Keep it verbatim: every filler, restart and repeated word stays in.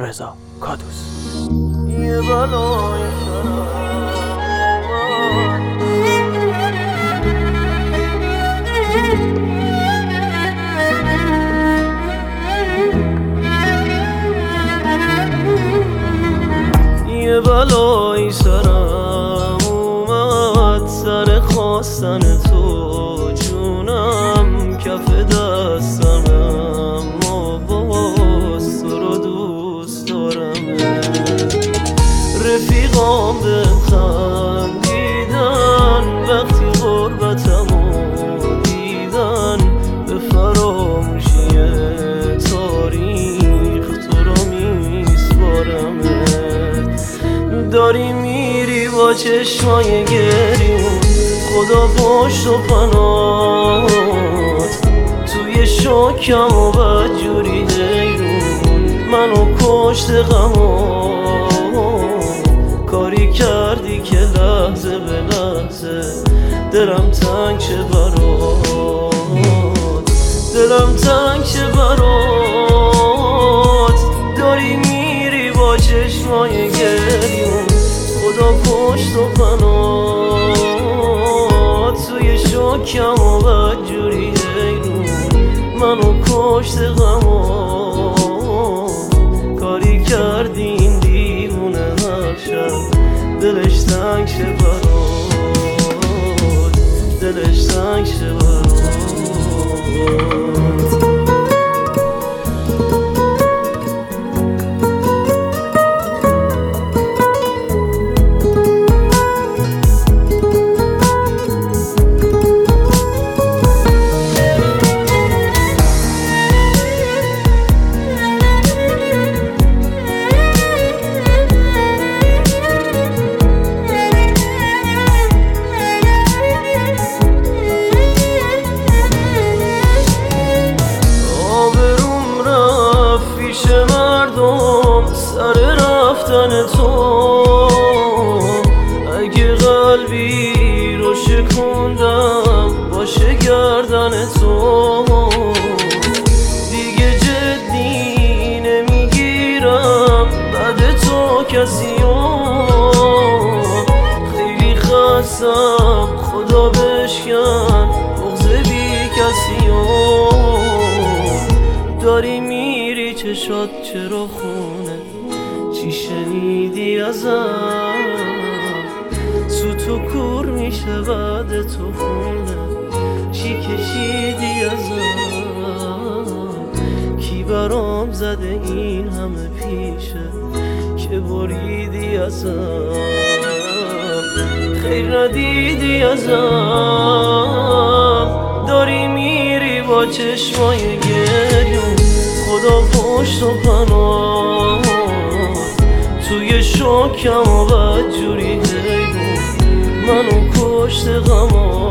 رضا کادوس. یه بلای یه بلایی سرم اومد، سر خواستن تو جونم کف دستم، اما باز تو رو دوست دارم. رفیقام به خندیدن وقتی غربتمو دیدن، به فراموشی تاریخ تو رو میسپارمت. داری میری با چشمای گریون، خدا پشت و پناهت توی شکم و بدجوری حیرون منو کشت غمات. کاری کردی که لحظه به لحظه دلم تنگ شه برات، دلم تنگ شه برات. داری میری با چشمای گریون، خدا پشت و پناهت توی شکم و بدجوری حیرون منو کشت غمات. کاری کردی این دیوونه هر شب دلش تنگ شه برات، دلش تنگ شه برات. سر رفتن تو اگه قلبی رو شکوندم باشه گردن تو. دیگه جدی نمیگیرم بعد تو کسیو، خیلی خستم خدا بشکن بغض بی کسیو. داری میری چشات چرا خونه، چی شنیدی ازم؟ سوت و کور میشه بعد تو خونه، چی کشیدی ازم؟ کی برام زده این همه پیشه که بریدی ازم؟ خیر ندیدی ازم. داری میری با چشمای گریون، خدا پشت و پناهت توی شکم و بدجوری حیرون منو کشت غمات.